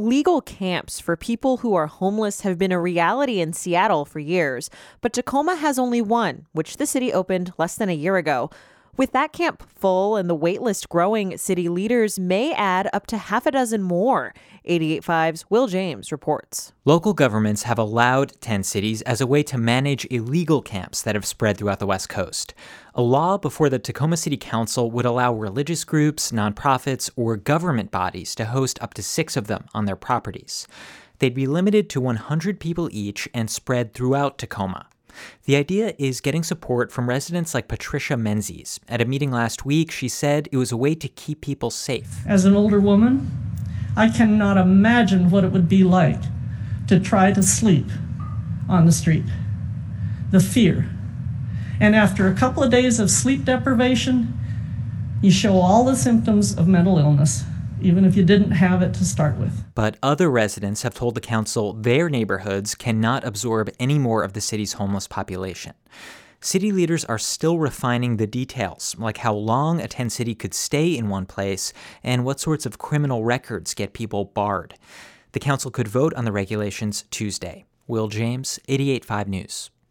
Legal camps for people who are homeless have been a reality in Seattle for years, but Tacoma has only one, which the city opened less than a year ago. With that camp full and the waitlist growing, city leaders may add up to half a dozen more. 88.5's Will James reports. Local governments have allowed 10 cities as a way to manage illegal camps that have spread throughout the West Coast. A law before the Tacoma City Council would allow religious groups, nonprofits, or government bodies to host up to 6 of them on their properties. They'd be limited to 100 people each and spread throughout Tacoma. The idea is getting support from residents like Patricia Menzies. At a meeting last week, she said it was a way to keep people safe. As an older woman, I cannot imagine what it would be like to try to sleep on the street. The fear. And after a couple of days of sleep deprivation, you show all the symptoms of mental illness, even if you didn't have it to start with. But other residents have told the council their neighborhoods cannot absorb any more of the city's homeless population. City leaders are still refining the details, like how long a tent city could stay in one place and what sorts of criminal records get people barred. The council could vote on the regulations Tuesday. Will James, 88.5 News.